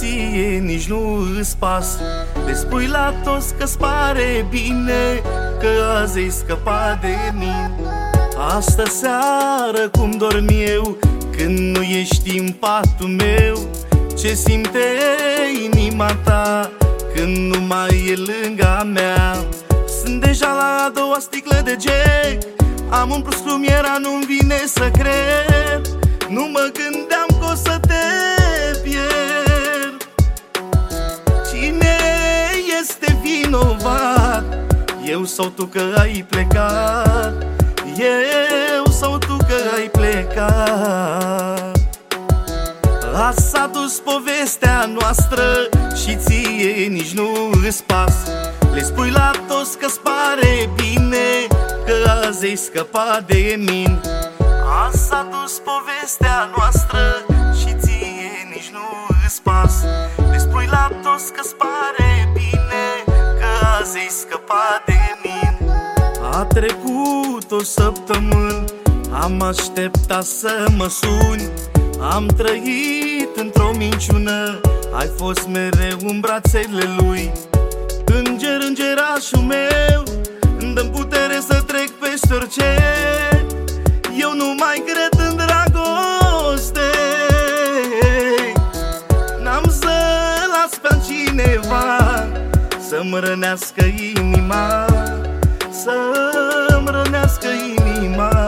ție nici nu îți pas. Le spui la toți că-ți pare bine, că azi ai scăpat de mine. Astă seară cum dorm eu când nu ești în patul meu, ce simte inima ta când nu mai e lângă mea. Sunt deja la a doua sticlă de Jack, am umplut scrumiera, nu-mi vine să cred. Nu mă gândeam că o să te pierd. Cine este vinovat? Eu sau tu că ai plecat? Eu sau tu că ai plecat? Azi s-a dus povestea noastră și ție nici nu îți pas. Le spui la toți că-ți pare bine, că azi ai scăpat de mine. Azi s-a dus povestea noastră și ție nici nu îți pas. Le spui la toți că-ți pare bine, că azi ai scăpat de mine. A trecut o săptămână, am așteptat să mă suni. Am trăit într-o minciună, ai fost mereu în brațele lui. Înger, îngerașul meu, îmi dă-mi putere să trec peste orice. Eu nu mai cred în dragoste, n-am să las pe cineva să-mi rănească inima, să-mi rănească inima.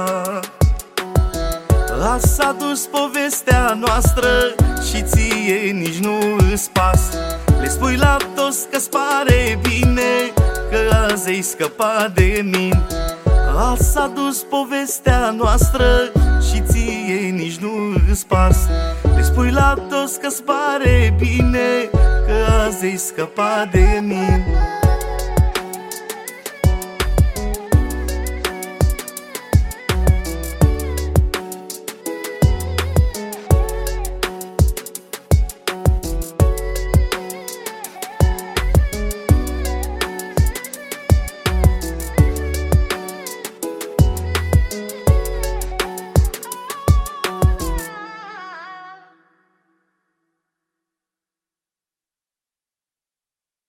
Azi s-a dus povestea noastră și ție nici nu îți pas. Le spui la toți că-ți pare bine, că azi ai scăpat de mine. Azi s-a dus povestea noastră și ție nici nu îți pas. Le spui la toți că-ți pare bine, că azi ai scăpat de mine.